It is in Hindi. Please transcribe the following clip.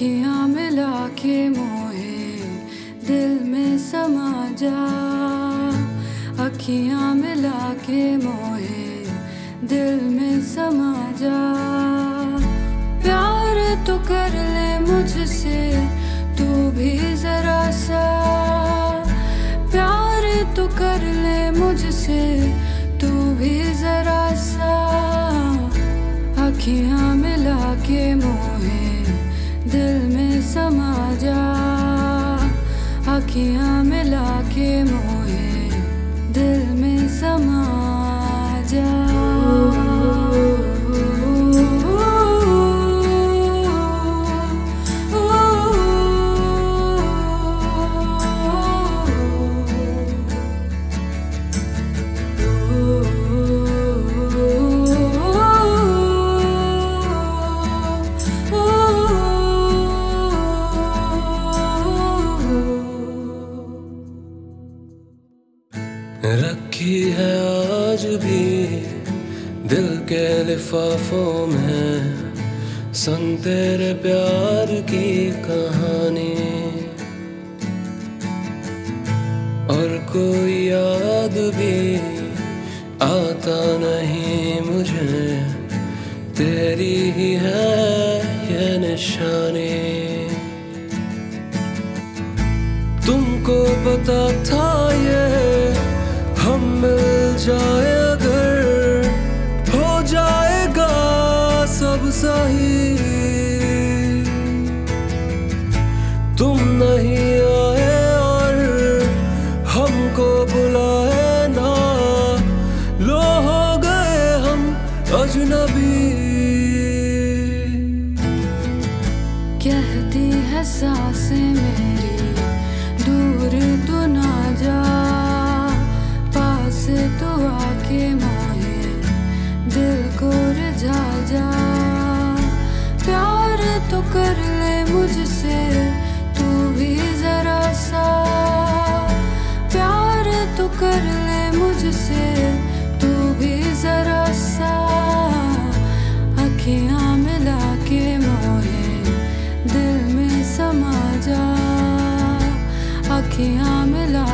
अखियाँ मिला के मोहे दिल में समा जा। अखियाँ मिला के मोहे दिल में समा जा। प्यार तो कर ले मुझसे तू भी जरा सा। प्यार तो कर ले मुझसे तू भी जरा सा। अखियाँ मिला के मोहे दिल में समा जा। अखियाँ मिला के मोहे दिल में समा जा। रखी है आज भी दिल के लिफाफों में संग तेरे प्यार की कहानी। और कोई याद भी आता नहीं मुझे, तेरी ही है ये निशानी। तुमको पता था ये हम मिल जाए अगर हो जाएगा सब सही। तुम नहीं आए और हमको बुलाए ना, लो हो गए हम अजनबी। कहती है सांसें मेरी दूर तो ना जा। पास तो आके मोहे दिल को रिझा जा। प्यार तो कर ले मुझसे तू भी जरा सा। प्यार तो कर ले मुझसे तू भी जरा सा। अखियाँ मिला के मोहे दिल में समा जा। अखियाँ मिला